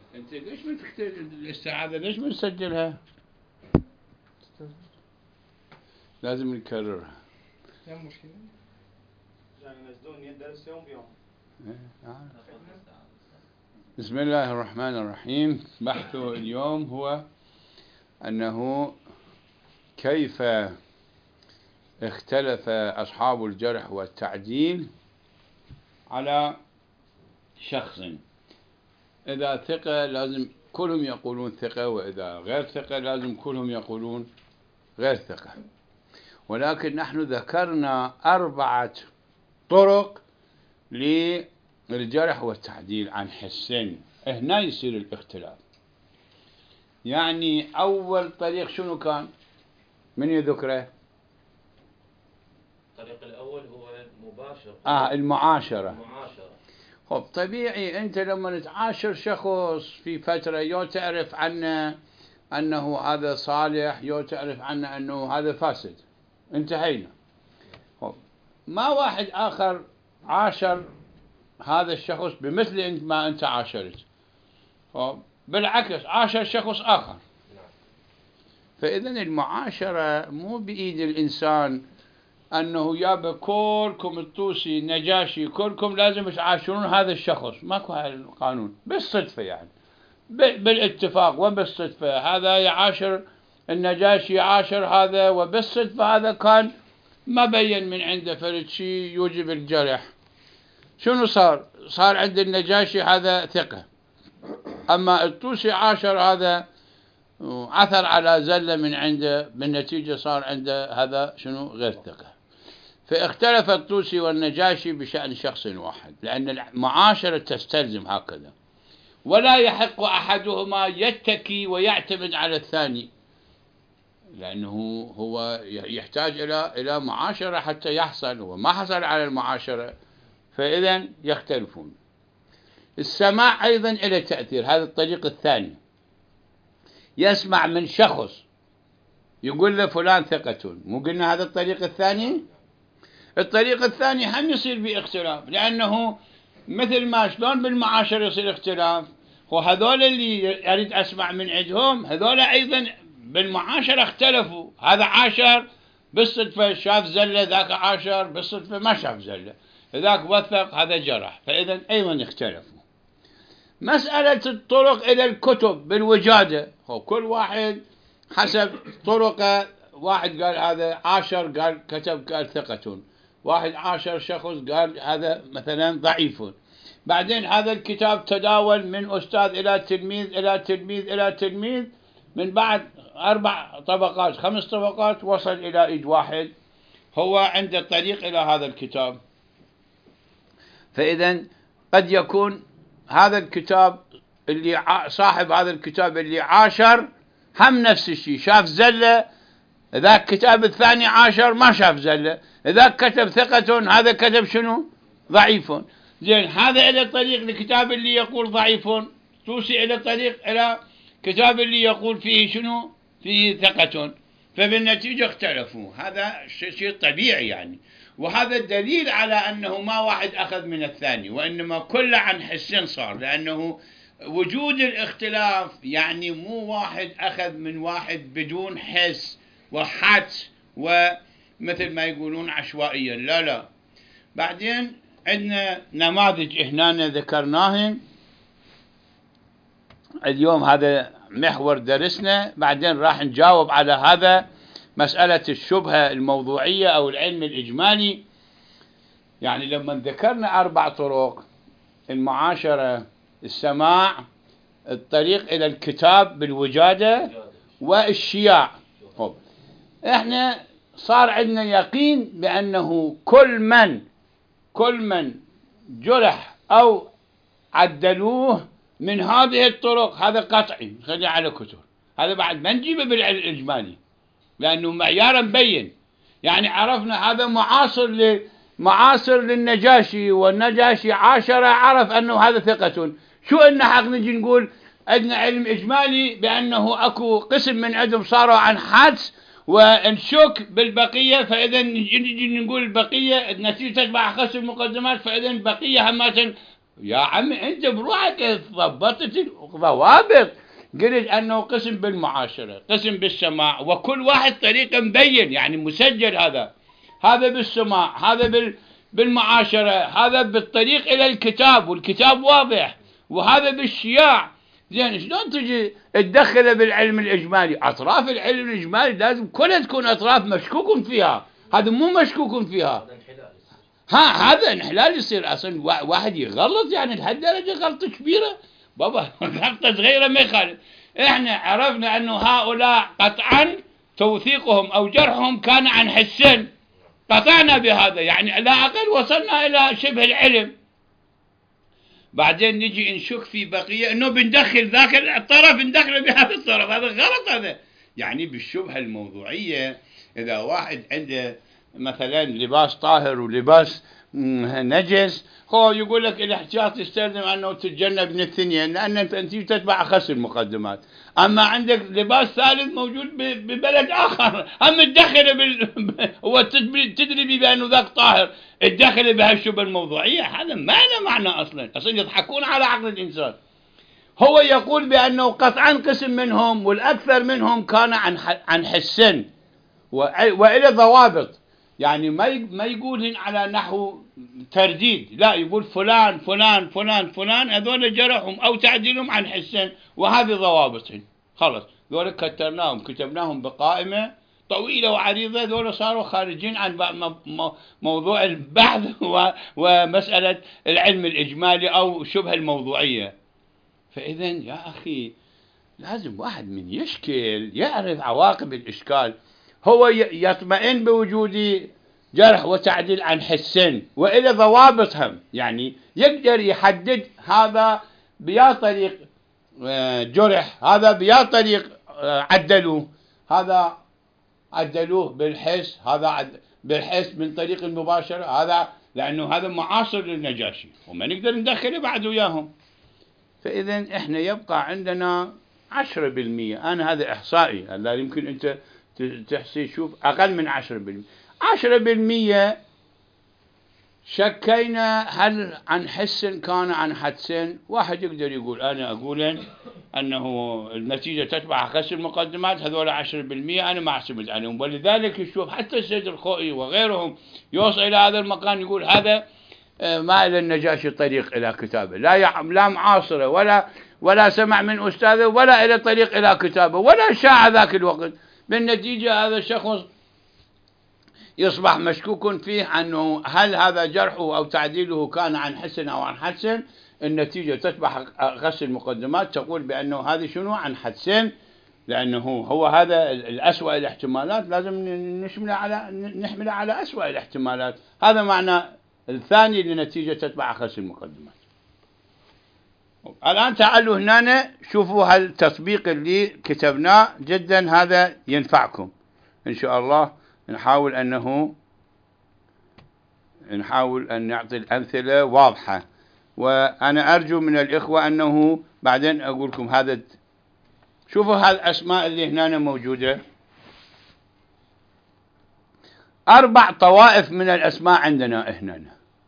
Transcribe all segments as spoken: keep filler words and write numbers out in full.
انت ليش ما تكتب الاستعاذة؟ ليش ما نسجلها؟ لازم نكررها. يوم مشكلة يعني ينزلون الدرس يوم بيوم. بسم الله الرحمن الرحيم. بحث اليوم هو أنه كيف اختلف أصحاب الجرح والتعديل على شخص. إذا ثقة لازم كلهم يقولون ثقة، وإذا غير ثقة لازم كلهم يقولون غير ثقة. ولكن نحن ذكرنا أربعة طرق للجرح والتعديل عن حسين. هنا يصير الاختلاف. يعني أول طريق شنو كان؟ من يذكره؟ الطريق الأول هو مباشر. آه المعاشرة. المعاشرة. خب طبيعي أنت لما تعاشر شخص في فترة يو تعرف عنه أنه هذا صالح، يو تعرف عنه أنه هذا فاسد، انتهينا. خب ما واحد آخر عاشر هذا الشخص بمثل ما أنت عاشرت، خب بالعكس عاشر شخص آخر. فإذن المعاشرة مو بإيد الإنسان أنه يابا كلكم الطوسي النجاشي كلكم لازم تعاشرون هذا الشخص، ماكو هذا القانون، بالصدفة يعني بالاتفاق وبالصدفة هذا يعاشر النجاشي يعاشر هذا، وبالصدفة هذا كان ما بين من عنده فرد شيء يوجب الجرح. شنو صار؟ صار عند النجاشي هذا ثقة، أما الطوسي عاشر هذا عثر على زلة من عنده، بالنتيجة صار عنده هذا شنو غير ثقة. فاختلف الطوسي والنجاشي بشأن شخص واحد، لأن المعاشرة تستلزم هكذا، ولا يحق أحدهما يتكي ويعتمد على الثاني، لأنه هو يحتاج إلى إلى معاشرة حتى يحصل، هو ما حصل على المعاشرة، فإذا يختلفون. السماع أيضا إلى تأثير، هذا الطريق الثاني، يسمع من شخص يقول له فلان ثقة، مو قلنا هذا الطريق الثاني؟ الطريق الثاني هم يصير باختلاف، لأنه مثل ما شلون بالمعاشرة يصير اختلاف، وهذول اللي أريد أسمع من عندهم هذول أيضا بالمعاشرة اختلفوا، هذا عاشر بالصدفة شاف زلة، ذاك عاشر بالصدفة ما شاف زلة، ذاك وثق هذا جرح، فإذا أيضا اختلفوا. مسألة الطرق إلى الكتب بالوجادة، كل واحد حسب طرقه، واحد قال هذا عاشر قال كتب قال ثقة، واحد عاشر شخص قال هذا مثلا ضعيف، بعدين هذا الكتاب تداول من أستاذ إلى تلميذ إلى تلميذ إلى تلميذ، من بعد أربع طبقات خمس طبقات وصل إلى إيد واحد هو عنده الطريق إلى هذا الكتاب. فإذا قد يكون هذا الكتاب اللي صاحب هذا الكتاب اللي عاشر هم نفس الشيء شاف زلة، ذاك كتاب الثاني عاشر ما شاف زلة، ذاك كتب ثقة هذا كتب شنو ضعيف. زين هذا إلى طريق الكتاب اللي يقول ضعيف، توصي إلى طريق إلى كتاب اللي يقول فيه شنو فيه ثقة، فبالنتيجة اختلفوا. هذا شيء طبيعي يعني، وهذا الدليل على أنه ما واحد أخذ من الثاني، وإنما كل عن حسين صار، لأنه وجود الاختلاف يعني مو واحد أخذ من واحد بدون حس وحدس ومثل ما يقولون عشوائيا، لا لا. بعدين عندنا نماذج هنا ذكرناهم اليوم، هذا محور درسنا، بعدين راح نجاوب على هذا مسألة الشبهة الموضوعية أو العلم الإجمالي. يعني لما ذكرنا أربع طرق، المعاشرة، السماع، الطريق إلى الكتاب بالوجادة، والشياع. طب احنا صار عندنا يقين بأنه كل من كل من جرح أو عدلوه من هذه الطرق هذا قطعي، خلي على كتب، هذا بعد ما نجيبه بالعلم الإجمالي لأنه معيارا مبين. يعني عرفنا هذا معاصر ل معاصر للنجاشي، والنجاشي عاشر عرف أنه هذا ثقة، شو إن حق نجي نقول عندنا علم إجمالي بأنه أكو قسم من عندهم صاروا عن حدس ونشك بالبقية، فإذا نجي نقول البقية النتيجة تتبع خس المقدمات، فإذا البقية همات يا عمي أنت بروحك ضبطت الضوابط، قلت أنه قسم بالمعاشرة، قسم بالسماع، وكل واحد طريقة مبين يعني مسجل، هذا هذا بالسماع، هذا بال بالمعاشرة، هذا بالطريق إلى الكتاب والكتاب واضح، وهذا بالشياع. زين شلون تجي تدخله بالعلم الإجمالي؟ أطراف العلم الإجمالي لازم كلها تكون أطراف مشكوك فيها، هذا مو مشكوك فيها. ها هذا انحلال يصير أصلا، واحد يغلط يعني لهالدرجة غلطة كبيرة بابا. غلطة صغيرة ما يخالف. احنا عرفنا أنه هؤلاء قطعا توثيقهم أو جرحهم كان عن حسين، قطعنا بهذا، يعني على الأقل وصلنا إلى شبه العلم. بعدين نجي نشك في بقية أنه بندخل ذاك الطرف ندخل بهذا الطرف، هذا غلط. هذا يعني بالشبهة الموضوعية إذا واحد عنده مثلا لباس طاهر ولباس نجس، هو يقول لك الاحتياط يستلزم أنه تتجنب من الثنين، لأن أنت تتبع أخس المقدمات. أما عندك لباس ثالث موجود ببلد آخر، أما تدخل بال وتدري بأنه ذاك طاهر، تدخل بهالشبهة الموضوعية، هذا ما له معنى أصلا. أصلا يضحكون على عقل الإنسان. هو يقول بأنه قطعا قسم منهم والأكثر منهم كان عن عن حسن وإلى ضوابط، يعني ما ما يقولن على نحو ترديد، لا يقول فلان فلان فلان فلان هذول جرحهم أو تعديلهم عن حسن وهذه ضوابطهم. خلص ذول كترناهم كتبناهم بقائمة طويلة وعريضة، ذول صاروا خارجين عن موضوع البحث ومسألة العلم الإجمالي أو شبه الموضوعية. فإذا يا أخي لازم واحد من يشكل يعرف عواقب الإشكال. هو يطمئن بوجود جرح وتعديل عن حسين وإلى ضوابطهم، يعني يقدر يحدد هذا بيا طريق جرح، هذا بيا طريق عدلوه، هذا عدلوه بالحس، هذا بالحس من طريق المباشرة، هذا لأنه هذا معاصر للنجاشي وما نقدر ندخله بعد وياهم. فإذا إحنا يبقى عندنا عشرة بالمية. أنا هذا إحصائي، لا يمكن أنت تحصي شوف أقل من عشرة بالمية. عشرة بالمية شكينا هل عن حسن كان عن حدسين. واحد يقدر يقول أنا أقول أنه النتيجة تتبع أخس المقدمات، هذول عشرة بالمية أنا ما أحسبت عليهم. ولذلك يشوف حتى السيد الخوئي وغيرهم يوصل إلى هذا المقام، يقول هذا ما إلى النجاشي طريق إلى كتابه، لا لا معاصرة ولا ولا سمع من أستاذه ولا إلى طريق إلى كتابه ولا شاع ذاك الوقت. بالنتيجة هذا الشخص يصبح مشكوك فيه أنه هل هذا جرحه أو تعديله كان عن حسن أو عن حدسين. النتيجة تتبع غسل المقدمات تقول بأنه هذا شنو عن حدسين، لأنه هو هذا الأسوأ الاحتمالات لازم نشمله على نحمله على أسوأ الاحتمالات. هذا معنى الثاني لنتيجة تتبع غسل المقدمات. الآن تعالوا هنا شوفوا هالتطبيق اللي كتبناه، جدا هذا ينفعكم إن شاء الله. نحاول أنه نحاول أن نعطي الأمثلة واضحة، وأنا أرجو من الإخوة أنه بعدين أقول لكم هذا. شوفوا هالأسماء اللي هنا موجودة، أربع طوائف من الأسماء عندنا هنا،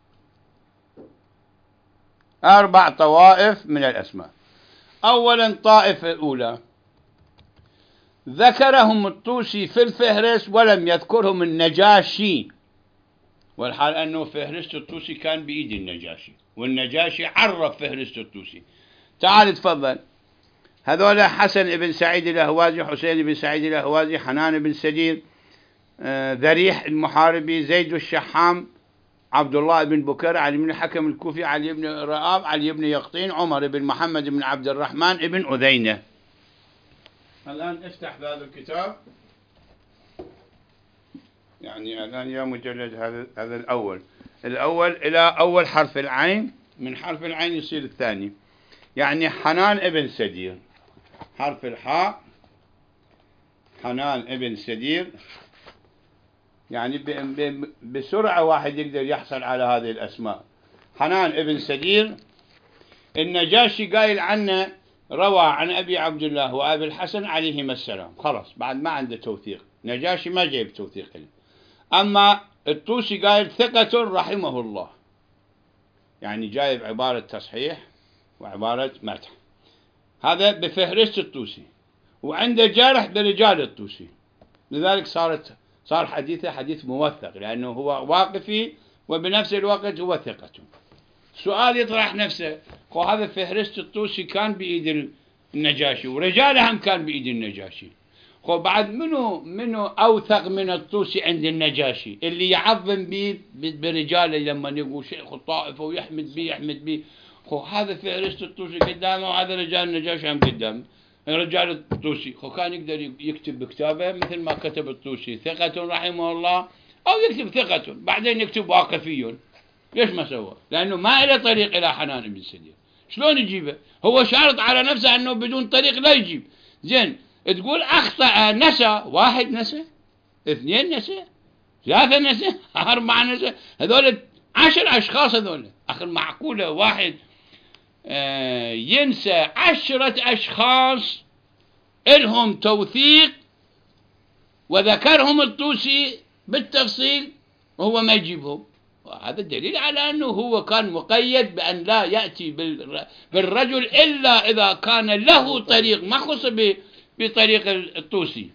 أربع طوائف من الأسماء. أولا طائفة أولى ذكرهم الطوسي في الفهرس ولم يذكرهم النجاشي، والحال أنه فهرست الطوسي كان بإيد النجاشي والنجاشي عرف فهرست الطوسي. تعال تفضل. هذول حسن بن سعيد الأهوازي، حسين بن سعيد الأهوازي، حنان بن سدير، آه ذريح المحاربي، زيد الشحام، عبد الله بن بكر، علي بن الحكم الكوفي، علي بن رآب، علي بن يقطين، عمر بن محمد بن عبد الرحمن بن أذينة. الآن افتح هذا الكتاب، يعني الآن يا مجلد هذا هذا الأول الأول إلى أول حرف العين، من حرف العين يصير الثاني. يعني حنان ابن سدير، حرف الحاء حنان ابن سدير، يعني بسرعة واحد يقدر يحصل على هذه الأسماء. حنان ابن سدير النجاشي قايل عنه روى عن أبي عبد الله وأبي الحسن عليهما السلام، خلاص بعد ما عنده توثيق. نجاشي ما جايب توثيق له. أما الطوسي قايل ثقة رحمه الله، يعني جايب عبارة تصحيح وعبارة مدح. هذا بفهرست الطوسي، وعنده جرح برجال الطوسي، لذلك صارت صار حديثه حديث موثق، لأنه هو واقفي وبنفس الوقت هو ثقة. سؤال يطرح نفسه، وهذا فهرست الطوسي كان بإيد النجاشي ورجاله هم كان بإيد النجاشي، خو بعد منو منو أوثق من الطوسي عند النجاشي اللي يعظم به برجاله لما يقول شيخ الطائفة ويحمد به يحمد به. خو هذا فهرست الطوسي قدامه وهذا رجال النجاشي هم قدامه. رجال الطوسي خو كان يقدر يكتب بكتابه مثل ما كتب الطوسي ثقة رحمه الله، أو يكتب ثقة بعدين يكتب واقفي. ليش ما سوى؟ لأنه ما له طريق إلى حنان بن سدير. شلون يجيبه؟ هو شارط على نفسه أنه بدون طريق لا يجيب. زين تقول أخطأ نسى، واحد نسى، اثنين نسى، ثلاثة نسى، أربعة نسى، هذول عشر أشخاص هذول. أخي معقولة واحد آه ينسى عشرة أشخاص إلهم توثيق وذكرهم الطوسي بالتفصيل وهو ما يجيبهم؟ هذا دليل على أنه هو كان مقيد بأن لا يأتي بالرجل إلا إذا كان له طريق، ما خص بطريق الطوسي.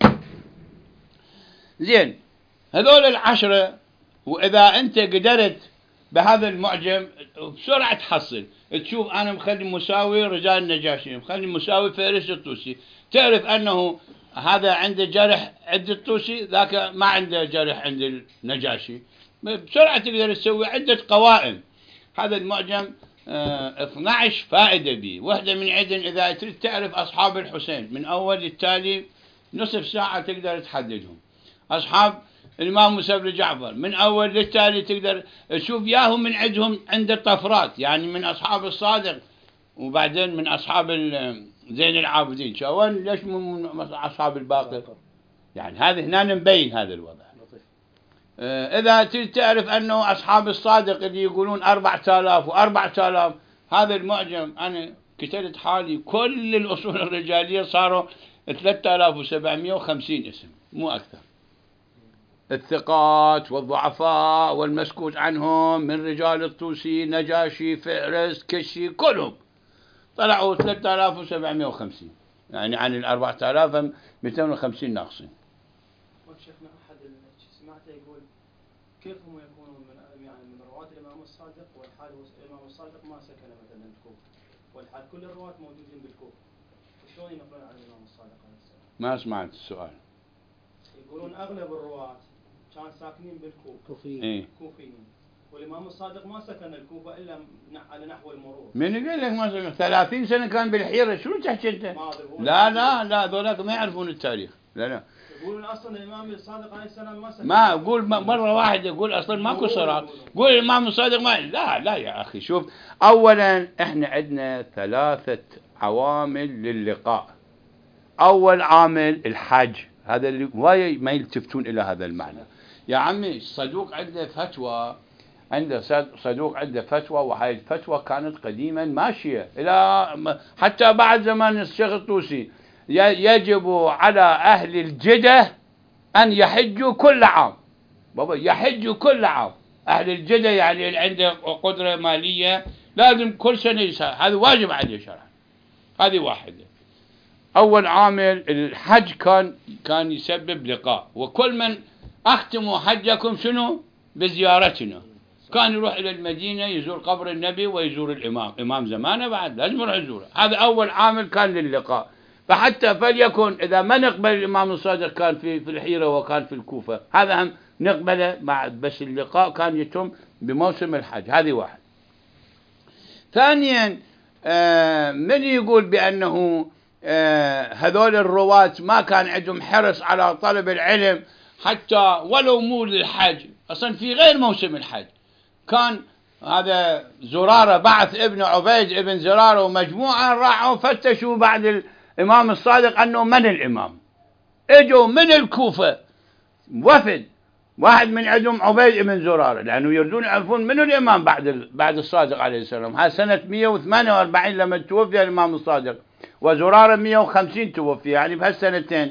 زين هذول العشرة، وإذا أنت قدرت بهذا المعجم بسرعة تحصل تشوف أنا مخلي مساوي رجال النجاشي، مخلي مساوي فهرست الطوسي، تعرف أنه هذا عنده جرح عند الطوسي، ذاك ما عنده جرح عند النجاشي. بسرعة تقدر تسوي عدة قوائم. هذا المعجم اه اثنتي عشرة فائدة به، واحدة من عدن إذا تريد تعرف أصحاب الحسين من أول للتالي نصف ساعة تقدر تحددهم. أصحاب الإمام موسى بن جعفر من أول للتالي تقدر تشوف ياهم من عندهم عند الطفرات، يعني من أصحاب الصادق وبعدين من أصحاب زين العابدين. شوان ليش من أصحاب الباقر؟ يعني هذا هنا مبين هذا الوضع. إذا تريد تعرف أنه أصحاب الصادق اللي يقولون أربعة آلاف وأربعة آلاف، هذا المعجم أنا كتبت حالي كل الأصول الرجالية صاروا ثلاثة آلاف وسبعمائة وخمسين اسم مو أكثر. الثقات والضعفاء والمسكوت عنهم من رجال الطوسي نجاشي فهرست كشي كلهم طلعوا ثلاثة آلاف وسبعمائة وخمسين، يعني عن الأربعة آلاف مئتين وخمسين ناقصين. شيخنا أحد سمعته يقول كيف هم يكونون من يعني من رواة الإمام الصادق والحال الإمام الصادق ما سكن مثلا الكوفة، والحال كل الرواة موجودين بالكوفة، شلون ينقلون عن الإمام الصادق عليه السلام؟ ما سمعت السؤال. يقولون أغلب الرواة كان ساكنين بالكوفة كوفيين إيه؟ كوفيين، والإمام الصادق ما سكن الكوفة إلا على نحو المرور. من يقول لك ما سكن؟ ثلاثين سنة كان بالحيرة، شو تحكي أنت؟ لا لا لا ذولاك ما يعرفون التاريخ. لا لا يقولون اصلا الامام الصادق عليه السلام ما سكن. ما اقول مره واحده يقول اصلا ماكو صراط، قول الامام الصادق ما. لا لا يا اخي شوف، اولا احنا عندنا ثلاثه عوامل للقاء. اول عامل الحج، هذا اللي وايد ما يلتفتون الى هذا المعنى. يا عمي صدوق عنده فتوى، عنده صدوق عنده فتوى، وهاي الفتوى كانت قديما ماشيه الى حتى بعد زمان الشيخ الطوسي. يجب على أهل الجدة أن يحجوا كل عام. بابا يحجوا كل عام. أهل الجدة يعني اللي عنده قدرة مالية لازم كل سنة يسافر، هذا واجب عليه شرعا. هذه واحدة. أول عامل الحج كان كان يسبب لقاء، وكل من أختموا حجكم شنو؟ بزيارتنا. كان يروح إلى المدينة يزور قبر النبي ويزور الإمام، إمام زمانه بعد لازم يروح يزوره. هذا أول عامل كان للقاء. فحتى فليكن إذا ما نقبل الإمام الصادق كان في في الحيرة وكان في الكوفة، هذا هم نقبله مع بس اللقاء كان يتم بموسم الحج. هذه واحد. ثانيا آه من يقول بأنه آه هذول الرواة ما كان عندهم حرص على طلب العلم حتى ولو مو للحج، أصلا في غير موسم الحج كان هذا زرارة بعث ابن عبيد ابن زرارة ومجموعة راحوا فتشوا بعد الإمام الصادق أنه من الإمام. اجوا من الكوفة وفد، واحد من عندهم عبيد بن زرارة، لأنه يريدون يعرفون من الإمام بعد بعد الصادق عليه السلام. هذا سنة مئة وثمانية وأربعين لما توفي الإمام الصادق، وزرارة مئة وخمسين توفي، يعني بهالسنتين.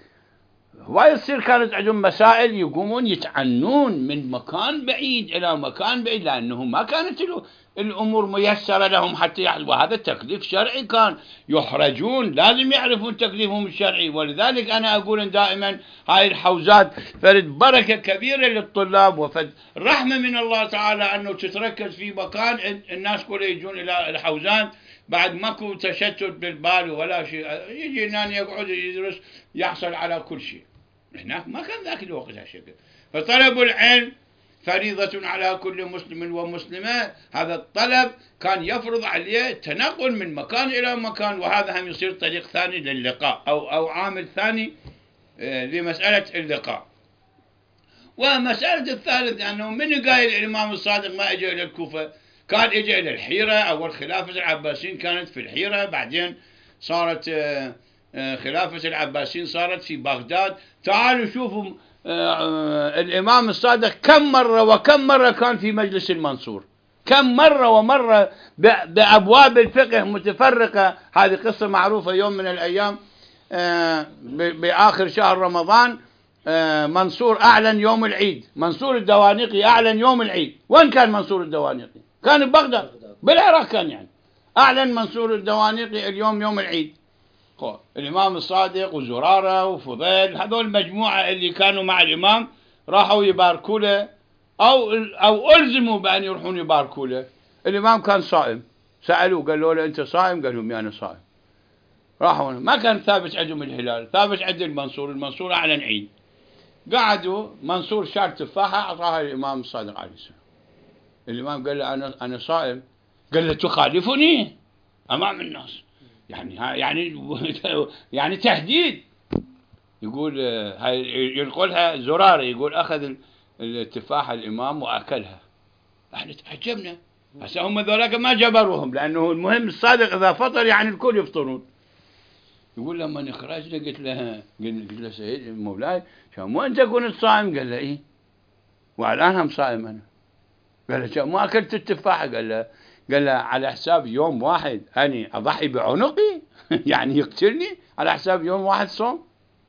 ويصير كانت عندهم مسائل يقومون يتعنون من مكان بعيد إلى مكان بعيد، لأنه ما كانت له الأمور ميسرة لهم حتى يحصل، وهذا تكليف شرعي كان يحرجون، لازم يعرفون تكليفهم الشرعي. ولذلك أنا أقول دائما هاي الحوزات فرد بركة كبيرة للطلاب وفد رحمة من الله تعالى أنه تتركز في مكان الناس كلها يجون إلى الحوزان، بعد ماكو تشتت بالبال ولا شيء، يجي هنا يقعد يدرس يحصل على كل شيء. هناك ما كان ذاك الوقت هالشكل. فطلب العلم فريضة على كل مسلم ومسلمة، هذا الطلب كان يفرض عليه تنقل من مكان إلى مكان، وهذا هم يصير طريق ثاني للقاء أو أو عامل ثاني لمسألة اللقاء. ومسألة الثالث أنه من قايل الإمام الصادق ما إجا إلى الكوفة، كان إجا إلى الحيرة. أول خلافة العباسيين كانت في الحيرة، بعدين صارت خلافة العباسيين صارت في بغداد. تعالوا شوفوا الإمام الصادق كم مرة وكم مرة كان في مجلس المنصور، كم مرة ومرة بأبواب الفقه متفرقة. هذه قصة معروفة. يوم من الأيام بآخر شهر رمضان منصور أعلن يوم العيد، منصور الدوانيقي أعلن يوم العيد. وين كان منصور الدوانيقي؟ كان ببغداد بالعراق، كان يعني أعلن منصور الدوانيقي اليوم يوم العيد. الإمام الصادق وزرارة وفضيل هذول المجموعة اللي كانوا مع الإمام راحوا يباركوا له أو أو ألزموا بأن يروحون يباركوا له. الإمام كان صائم، سألوه قالوا له أنت صائم؟ قال لهم أنا صائم. راحوا، ما كان ثابت عندهم الهلال، ثابت عند المنصور، المنصور أعلن عيد. قعدوا، منصور شار تفاحة أعطاها الإمام الصادق عليه السلام. الإمام قال له أنا أنا صائم. قال له تخالفني أمام الناس، يعني يعني يعني تهديد. يقول هاي ينقلها زرارة، يقول أخذ التفاحة الإمام وأكلها. احنا تعجبنا، هسه هم ذولاك ما جبروهم، لأنه المهم الصادق إذا فطر يعني الكل يفطرون. يقول لما خرجنا قلت له قلت له سيد مولاي شو مو أنت كنت صائم؟ قال له إيه والآن هم صائم أنا. قال له شو مو أكلت التفاحة؟ قال له قال له على حساب يوم واحد أنا أضحي بعنقي يعني يقتلني على حساب يوم واحد صوم؟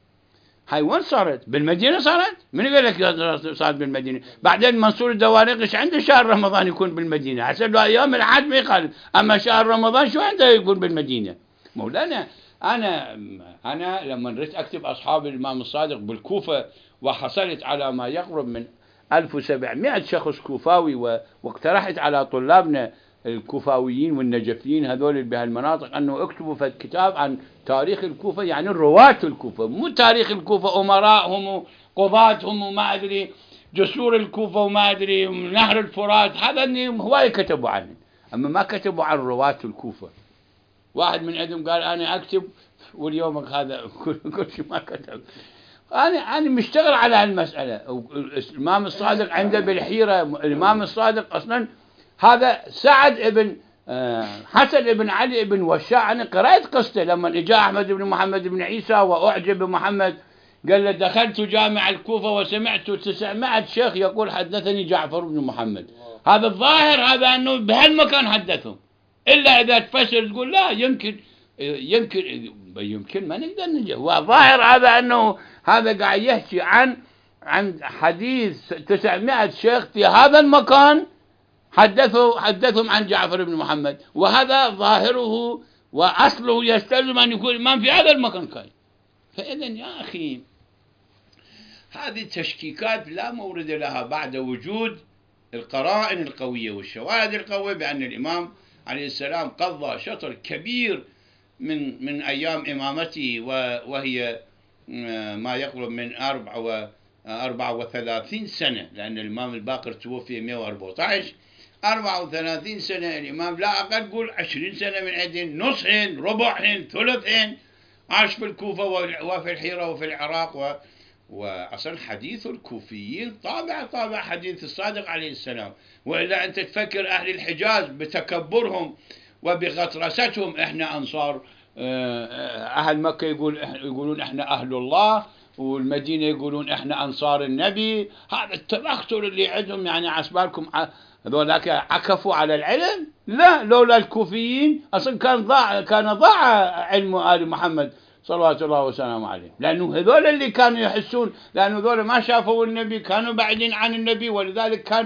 هاي وين صارت؟ بالمدينة صارت؟ من قال لك صارت بالمدينة؟ بعدين منصور الدوانيقي ايش عنده شهر رمضان يكون بالمدينة؟ حسب له أيام العاد ما يخالف، أما شهر رمضان شو عنده يكون بالمدينة؟ مولانا أنا أنا لما رحت أكتب أصحاب الإمام الصادق بالكوفة وحصلت على ما يقرب من ألف وسبعمائة شخص كوفاوي، واقترحت على طلابنا الكوفاويين والنجفيين هذول بهالمناطق أنه اكتبوا في كتاب عن تاريخ الكوفة، يعني رواة الكوفة، مو تاريخ الكوفة أمراءهم وقضاتهم وما أدري جسور الكوفة وما أدري نهر الفرات، هذا هواية كتبوا عنه، أما ما كتبوا عن رواة الكوفة. واحد من عندهم قال أنا أكتب، واليوم هذا كل شيء ما كتب. أنا أنا مشتغل على هالمسألة. الإمام الصادق عنده بالحيرة، الإمام الصادق أصلاً هذا سعد ابن حسن ابن علي ابن وشاع. أنا قرأت قصته لما إجا أحمد بن محمد بن عيسى وأعجب بمحمد، قال له دخلت جامع الكوفة وسمعت تسعمائة شيخ يقول حدثني جعفر بن محمد. هذا الظاهر هذا أنه بهالمكان حدثهم، إلا إذا تفسر تقول لا يمكن يمكن يمكن ما نقدر نجي. وظاهر هذا أنه هذا قاعد يحكي عن عن حديث تسعمائة شيخ في هذا المكان حدثوا حدثهم عن جعفر بن محمد، وهذا ظاهره وأصله يستلزم أن يكون الإمام في هذا المكان كاين. فإذا يا أخي هذه التشكيكات لا مورد لها بعد وجود القرائن القوية والشواهد القوية بأن الإمام عليه السلام قضى شطر كبير من من أيام إمامته، وهي ما يقرب من أربعة وثلاثين سنة، لأن الإمام الباقر توفي مئة وأربعة عشر، أربعة وثلاثين سنة الإمام، لا أقل قول عشرين سنة من عندهم، نصهن ربعهن ثلثهن عاش في الكوفة وفي الحيرة وفي العراق. و وأصلا حديث الكوفيين طابع طابع حديث الصادق عليه السلام. وإذا أنت تفكر أهل الحجاز بتكبرهم وبغطرستهم، إحنا أنصار أهل مكة يقول يقولون إحنا أهل الله، والمدينة يقولون إحنا أنصار النبي. هذا التبختر اللي عندهم، يعني عسبالكم هذولاك عكفوا على العلم؟ لا، لولا الكوفيين أصلا كان ضاع كان ضاع علم آل محمد صلوات الله وسلامه عليه، لأنه هذول اللي كانوا يحسون، لأنه هذول ما شافوا النبي، كانوا بعيدين عن النبي، ولذلك كان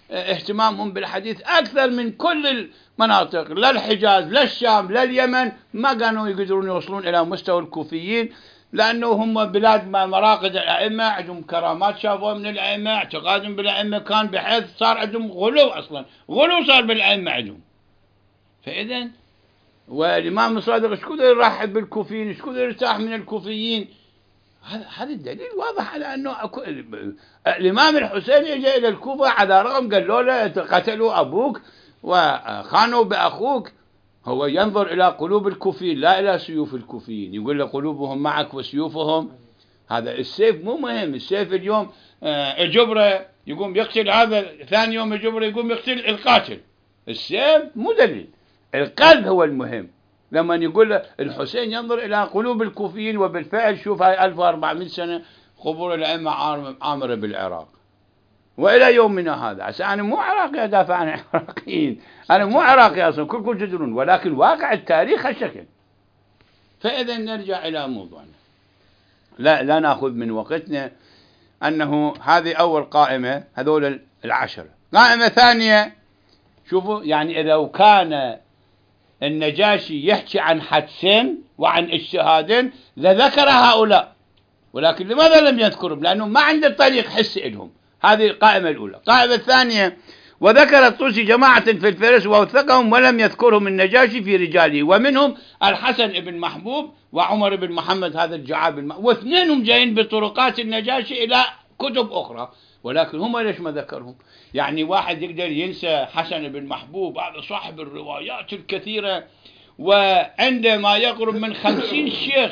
اهتمامهم بالحديث أكثر من كل المناطق، لا الحجاز لا الشام لا اليمن ما كانوا يقدرون يوصلون إلى مستوى الكوفيين، لأنه هم بلاد مراقد الأئمة، عندهم كرامات شافوها من الأئمة، اعتقادهم بالأئمة كان بحيث صار عندهم غلو، أصلا غلو صار بالأئمة عندهم. فإذا والإمام الصادق ايش كثر يرحب بالكوفيين، ايش كثر يرتاح من الكوفيين. هذا هذا الدليل واضح على أنه أكو... الإمام الحسين يجي إلى الكوفة على رغم قالوا له قتلوا أبوك وخانوا بأخوك، هو ينظر إلى قلوب الكوفيين لا إلى سيوف الكوفيين، يقول له قلوبهم معك وسيوفهم. هذا السيف مو مهم، السيف اليوم الجبرة يقوم يقتل هذا، ثاني يوم الجبرة يقوم يقتل القاتل، السيف مو دليل، القلب هو المهم. لما يقول له الحسين ينظر إلى قلوب الكوفيين، وبالفعل شوف هاي ألف وأربعمائة سنة قبور الأئمة عامرة بالعراق وإلى يومنا هذا. عشان أنا مو عراقي أدافع عن العراقيين، أنا مو عراقي أصلا، كلكم تدرون، ولكن واقع التاريخ هالشكل. فإذا نرجع إلى موضوعنا، لا لا نأخذ من وقتنا. أنه هذه أول قائمة، هذول العشرة. قائمة ثانية، شوفوا يعني إذا كان النجاشي يحكي عن حدسين وعن اجتهادين لذكر هؤلاء، ولكن لماذا لم يذكرهم؟ لأنه ما عنده طريق حسي لهم. هذه القائمة الأولى. القائمة الثانية، وذكر الطوسي جماعة في الفهرس ووثقهم ولم يذكرهم النجاشي في رجاله، ومنهم الحسن بن محبوب وعمر بن محمد هذا الجعاب الم... واثنينهم جايين بطرقات النجاشي إلى كتب أخرى، ولكن هم ليش ما ذكرهم؟ يعني واحد يقدر ينسى حسن بن محبوب، هذا صاحب الروايات الكثيرة، وعندما يقرب من خمسين شيخ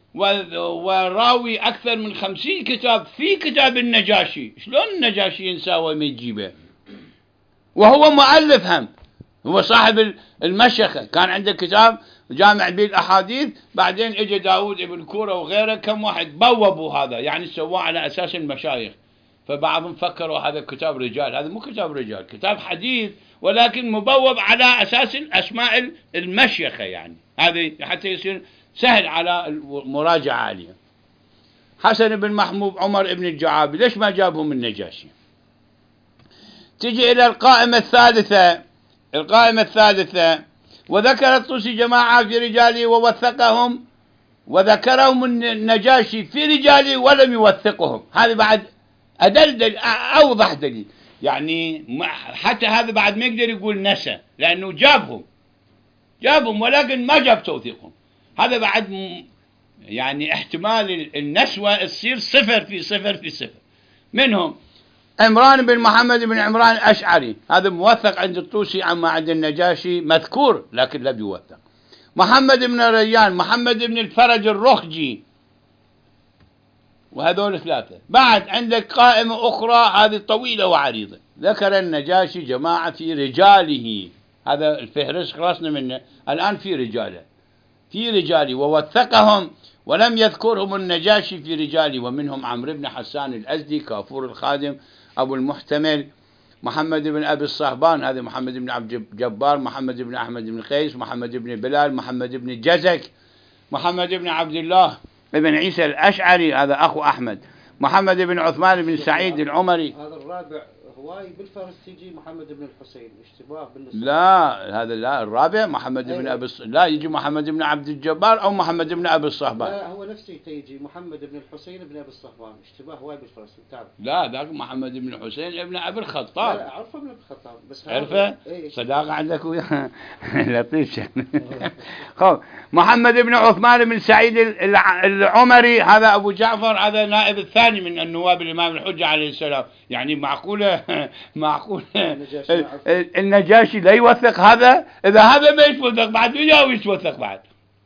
وراوي أكثر من خمسين كتاب في كتاب النجاشي، شلون النجاشي ينساه وما يجيبه؟ وهو مؤلف هم، هو صاحب المشيخة، كان عنده كتاب جامع به الأحاديث، بعدين اجى داود ابن كورة وغيره، كم واحد بوبوا هذا، يعني سواه على أساس المشايخ. فبعضهم فكروا هذا كتاب رجال، هذا مو كتاب رجال، كتاب حديث، ولكن مبوب على أساس الأسماء المشيخة، يعني هذه حتى يصير سهل على المراجعة عليه. حسن بن محمود، عمر بن الجعابي، ليش ما جابهم النجاشي؟ تجي إلى القائمة الثالثة. القائمة الثالثة، وذكر الطوسي جماعة في رجاله ووثقهم، وذكرهم النجاشي في رجاله ولم يوثقهم. هذا بعد أدل دل أوضح دليل، يعني حتى هذا بعد ما يقدر يقول نسى، لأنه جابهم جابهم ولكن ما جاب توثيقهم. هذا بعد يعني احتمال النسوة تصير صفر في صفر في صفر. منهم عمران بن محمد بن عمران الأشعري، هذا موثق عند الطوسي، عما عند النجاشي مذكور لكن لم يوثق. محمد بن ريان، محمد بن الفرج الرخجي، وهذول ثلاثة. بعد عندك قائمة أخرى هذه طويلة وعريضة، ذكر النجاشي جماعة في رجاله، هذا الفهرس خلصنا منه، الآن في رجاله في رجاله ووثقهم ولم يذكرهم النجاشي في رجاله، ومنهم عمرو بن حسان الأزدي، كافور الخادم، أبو المحتمل، محمد بن أبي الصهبان، هذا محمد بن عبد الجبار، محمد بن أحمد بن قيس، محمد بن بلال، محمد بن جزك، محمد بن عبد الله بن عيسى الأشعري، هذا أخو أحمد، محمد بن عثمان بن سعيد العمري. هذا الرابع هواي بالفرس تيجي محمد بن الحسين، اشتباه بالنسبة. لا هذا لا، الرابع محمد بن أبي الص... لا يجي محمد بن عبد الجبار أو محمد بن أبي الصهبان. لا هو نفسه تيجي محمد بن الحسين بن أبي الصهبان، اشتباه هواي بالفرس بتعرف. لا ذاك محمد بن الحسين ابن أبي الخطاب. لا أعرفه ابن الخطاب بس عرفه صداقة عندك وياه لطيف. خب محمد بن عثمان بن سعيد العمري، هذا أبو جعفر، هذا نائب الثاني من النواب الإمام الحجة عليه السلام. يعني معقولة معقولة النجاشي لا يوثق هذا؟ إذا هذا ما يتوثق بعد وياه يتوثق بعد.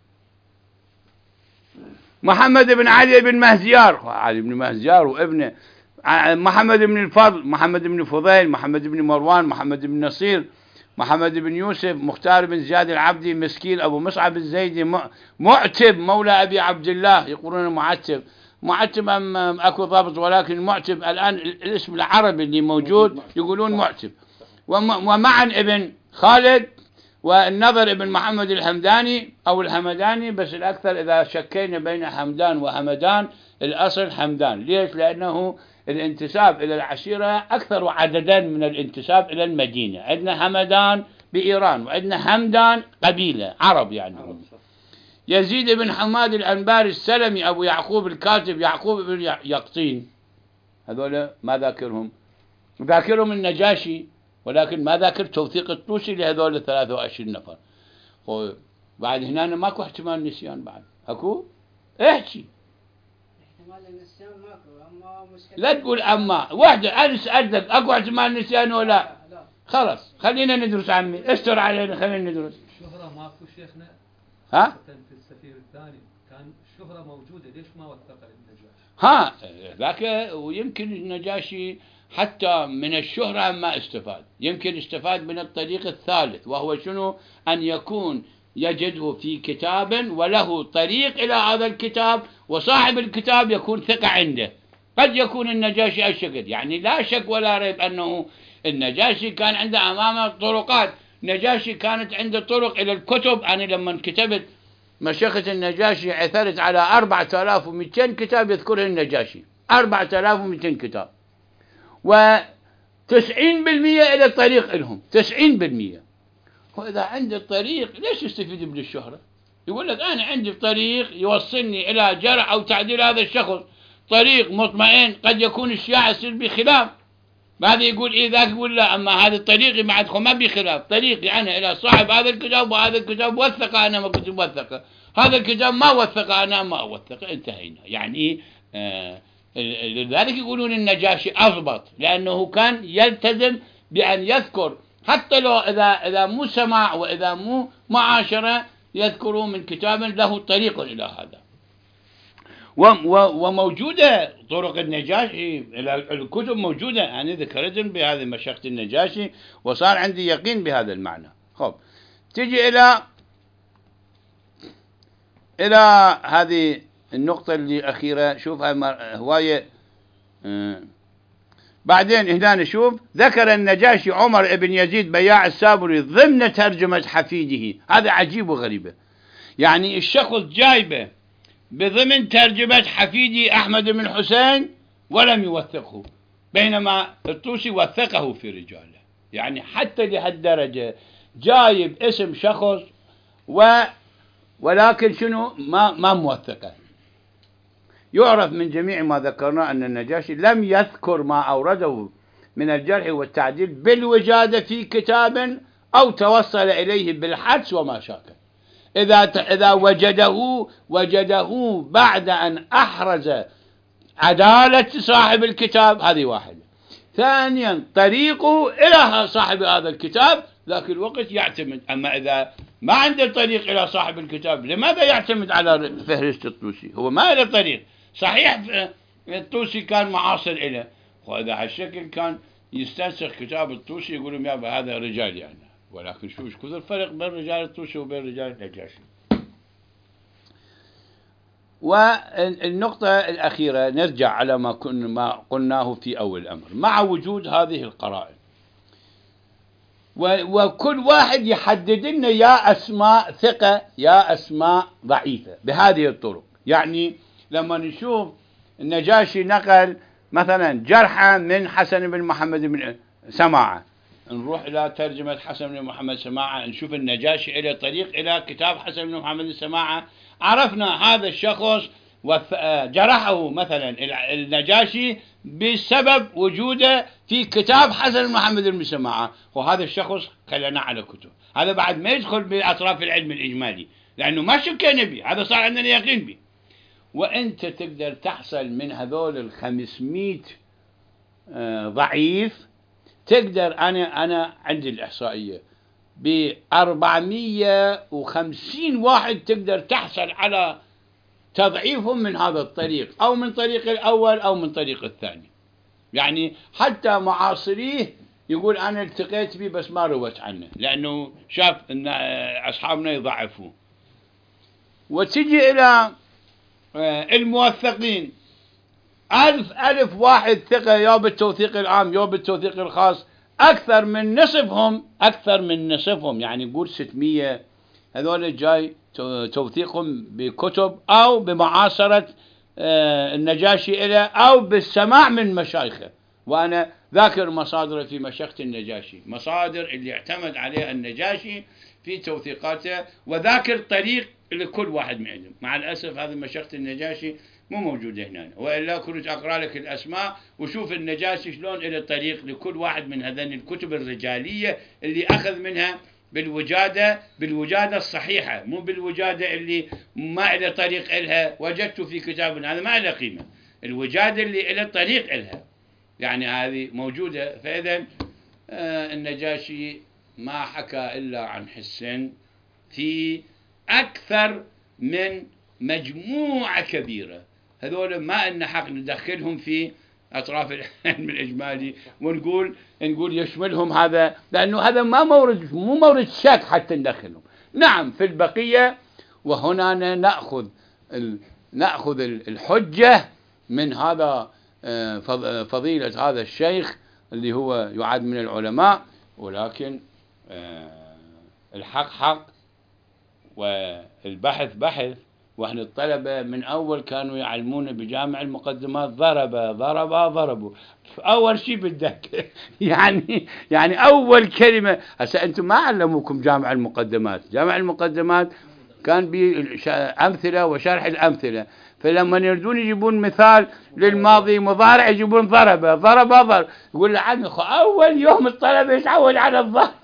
محمد بن علي بن مهزيار، علي بن مهزيار وابنه، محمد بن الفضل، محمد بن فضيل، محمد بن مروان، محمد بن نصير، محمد بن يوسف، مختار بن زياد العبدي، مسكين، أبو مصعب الزيدي، معتب مولى أبي عبد الله، يقولون معتب، معتب أم أكو ضابط، ولكن معتب الآن الاسم العربي اللي موجود يقولون معتب. ومعن ابن خالد، والنظر ابن محمد الحمداني أو الحمداني، بس الأكثر إذا شكينا بين حمدان وحمدان الأصل حمدان. ليش؟ لأنه الانتساب إلى العشيرة أكثر عددا من الانتساب إلى المدينة. عندنا همدان بإيران، وعندنا همدان قبيلة عرب يعني. يزيد بن حماد الأنباري السلمي أبو يعقوب الكاتب يعقوب بن يقطين، هذول ما ذاكرهم، ذاكرهم النجاشي، ولكن ما ذاكر توثيق الطوسي لهذول الثلاثة وعشرين نفر. بعد هنا ماكو احتمال نسيان، بعد اكو احكي، احتمال النسيان ماكو، اما مشكلة لا تقول اما واحدة. انا سألتك اكو احتمال نسيان ولا لا؟ لا. خلاص خلينا ندرس عمي، استر علينا خلينا ندرس. الشهرة ماكو شيخنا؟ ها؟ في السفير الثاني كان الشهرة موجودة، ليش ما وثق النجاشي؟ ها ذاك، ويمكن النجاشي حتى من الشهرة ما استفاد، يمكن استفاد من الطريق الثالث، وهو شنو؟ أن يكون يجده في كتاب وله طريق إلى هذا الكتاب، وصاحب الكتاب يكون ثقة عنده. قد يكون النجاشي الشكل، يعني لا شك ولا ريب أنه النجاشي كان عنده أمامه طرقات. النجاشي كانت عنده طرق إلى الكتب. أنا لما كتبت مشيخة النجاشي عثرت على أربعة آلاف ومئتين كتاب يذكرها النجاشي، أربعة آلاف ومئتين كتاب، وتسعين بالمئة إلى الطريق لهم، تسعين بالمئة. وإذا عندي الطريق ليش يستفيد من الشهرة؟ يقول لك أنا عندي طريق يوصلني إلى جرح أو تعديل هذا الشخص، طريق مطمئن، قد يكون الشيعة يصير بخلاف، هذا يقول إيه ذاك يقول لا، أما هذا الطريق معكم ما بخلاف، طريقي أنا إلى صاحب هذا الكتاب، وهذا الكتاب وثق أنا ما كنت موثقه، هذا الكتاب ما وثق أنا ما أوثقه، انتهينا. يعني آه لذلك يقولون النجاشي أضبط، لأنه كان يلتزم بأن يذكر حتى لو إذا إذا مو سماع وإذا مو معاشرة، يذكروا من كتاب له طريق إلى هذا. وموجودة طرق النجاشي، الكتب موجودة، أنا ذكرتهم بهذه مشيخة النجاشي، وصار عندي يقين بهذا المعنى. خب تجي إلى إلى هذه النقطة اللي أخيرة، شوف هواية. آه بعدين هنا نشوف ذكر النجاشي عمر بن يزيد بياع السابري ضمن ترجمة حفيده. هذا عجيب وغريبة، يعني الشخص جايبه بضمن ترجمة حفيدي أحمد بن الحسين ولم يوثقه، بينما الطوسي وثقه في رجاله. يعني حتى لهالدرجة جايب اسم شخص و ولكن شنو ما ما موثقه. يعرف من جميع ما ذكرنا أن النجاشي لم يذكر ما أورده من الجرح والتعديل بالوجادة في كتاب أو توصل إليه بالحدس وما شاكل. إذا إذا وجده وجده بعد أن أحرز عدالة صاحب الكتاب، هذه واحدة. ثانيا طريقه إلى صاحب هذا الكتاب ذاك الوقت يعتمد. أما إذا ما عنده طريق إلى صاحب الكتاب، لماذا يعتمد على فهرست الطوسي؟ هو ما له طريق. صحيح الطوسي كان معاصر إليه، وإذا هالشكل كان يستنسخ كتاب الطوسي يقول لهم يا هذا رجال يعني، ولكن شو ايش كثر الفرق بين رجال الطوسي وبين رجال النجاشي. والنقطة الأخيرة نرجع على ما كنا ما قلناه في أول الأمر، مع وجود هذه القرائن وكل واحد يحدد لنا يا أسماء ثقة يا أسماء ضعيفة بهذه الطرق. يعني لما نشوف النجاشي نقل مثلا جرحا من حسن بن محمد بن سماعة، نروح إلى ترجمة حسن بن محمد سماعة، نشوف النجاشي إلى طريق إلى كتاب حسن بن محمد سماعة، عرفنا هذا الشخص جرحه مثلا النجاشي بسبب وجوده في كتاب حسن بن محمد بن سماعة، وهذا الشخص خلنا على كتب. هذا بعد ما يدخل بأطراف العلم الإجمالي، لأنه ما شكينا به، هذا صار عندنا يقين به. وأنت تقدر تحصل من هذول الخمسمائة ضعيف، تقدر أنا أنا عندي الإحصائية بأربعمائة وخمسين واحد تقدر تحصل على تضعيفهم من هذا الطريق، أو من طريق الأول أو من طريق الثاني. يعني حتى معاصريه يقول أنا التقيت به بس ما روت عنه، لأنه شاف أن أصحابنا يضعفوه. وتجي إلى الموثقين، ألف ألف واحد ثقة يا بالتوثيق العام يا بالتوثيق الخاص، أكثر من نصفهم أكثر من نصفهم يعني نقول ستمائة، هذول جاي توثيقهم بكتب أو بمعاصرة آه، النجاشي إلى أو بالسماع من مشايخه. وأنا ذاكر مصادر في مشيخة النجاشي، مصادر اللي اعتمد عليها النجاشي في توثيقاته، وذاكر طريق لكل واحد منهم. مع الأسف هذا مشيخة النجاشي مو موجودة هنا، وإلا كنت أقرأ لك الأسماء وشوف النجاشي شلون إلى طريق لكل واحد من هذين الكتب الرجالية اللي أخذ منها بالوجادة بالوجادة الصحيحة، مو بالوجادة اللي ما إلى طريق إلها. وجدت في كتاب هذا ما له قيمة، الوجادة اللي إلى طريق إلها يعني هذه موجودة. فإذا آه النجاشي ما حكى إلا عن حسين في أكثر من مجموعة كبيرة. هذول ما إن حق ندخلهم في أطراف العلم الإجمالي ونقول نقول يشملهم هذا، لأنه هذا ما مورد مو مورد شك حتى ندخلهم. نعم في البقية، وهنا نأخذ نأخذ الحجة من هذا فضيلة هذا الشيخ اللي هو يعد من العلماء، ولكن الحق حق والبحث بحث. واحنا الطلبة من أول كانوا يعلمون بجامع المقدمات ضرب ضرب ضربوا أول شيء بدك يعني يعني أول كلمة. هسه أنتم ما علموكم جامع المقدمات، جامع المقدمات كان بأمثلة وشرح الأمثلة، فلما يردون يجيبون مثال للماضي مضارع يجيبون ضرب ضرب ضرب. يقول لعمي أول يوم الطلبة يتعود على الضرب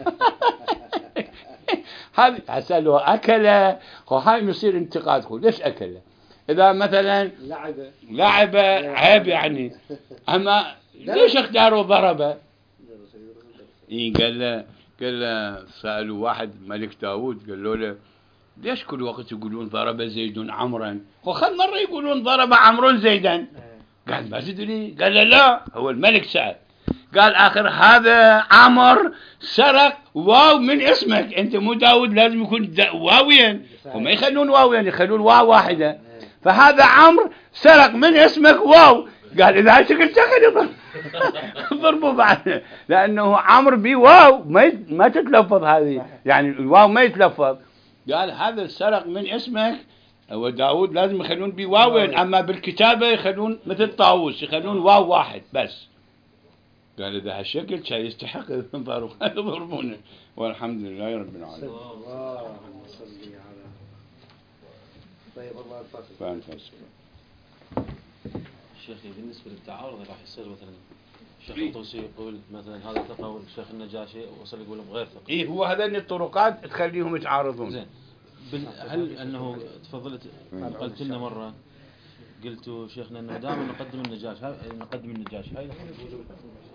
هذا هسه لو أكله هاي يصير انتقاد. خو ليش أكله؟ إذا مثلا لعبة لعبة عيب يعني، أما ليش اختاروا ضربة؟ إيه قال له قال له سألوا واحد ملك داود قالوا له ليش كل وقت يقولون ضرب زيد عمرا؟ وخل مرة يقولون ضرب عمرو زيدا. قال ما تدري؟ قال له لا، هو الملك سأل قال آخر هذا عمر سرق واو من اسمك، أنت مو داود لازم يكون واويا، وما يخلون واويا يخلون واو واحدة، فهذا عمرو سرق من اسمك واو. قال إذا هالشكل شكل ضربوا بعد، لأنه عمرو بواو ما ما تتلفظ هذه، يعني الواو ما يتلفظ. قال هذا سرق من اسمك، هو داود لازم يخلون بواوين، أما بالكتابة يخلون مثل طاووس يخلون واو واحد بس. قال إذا هالشكل شيء يستحق يضربونه، والحمد لله رب العالمين. اللهم صل على طيب الله الفاتح. شيخي بالنسبة للتعارض راح يصير مثلا الشيخ الطوسي يقول مثلا هذا ثقة والشيخ النجاشي وصل يقول بغير ثقة. إيه هو هذين الطرقات تخليهم يتعارضون. زين هل أنه تفضلت قلت لنا مرة قلتوا شيخنا أنه دائما نقدم النجاشي نقدم النجاشي هاي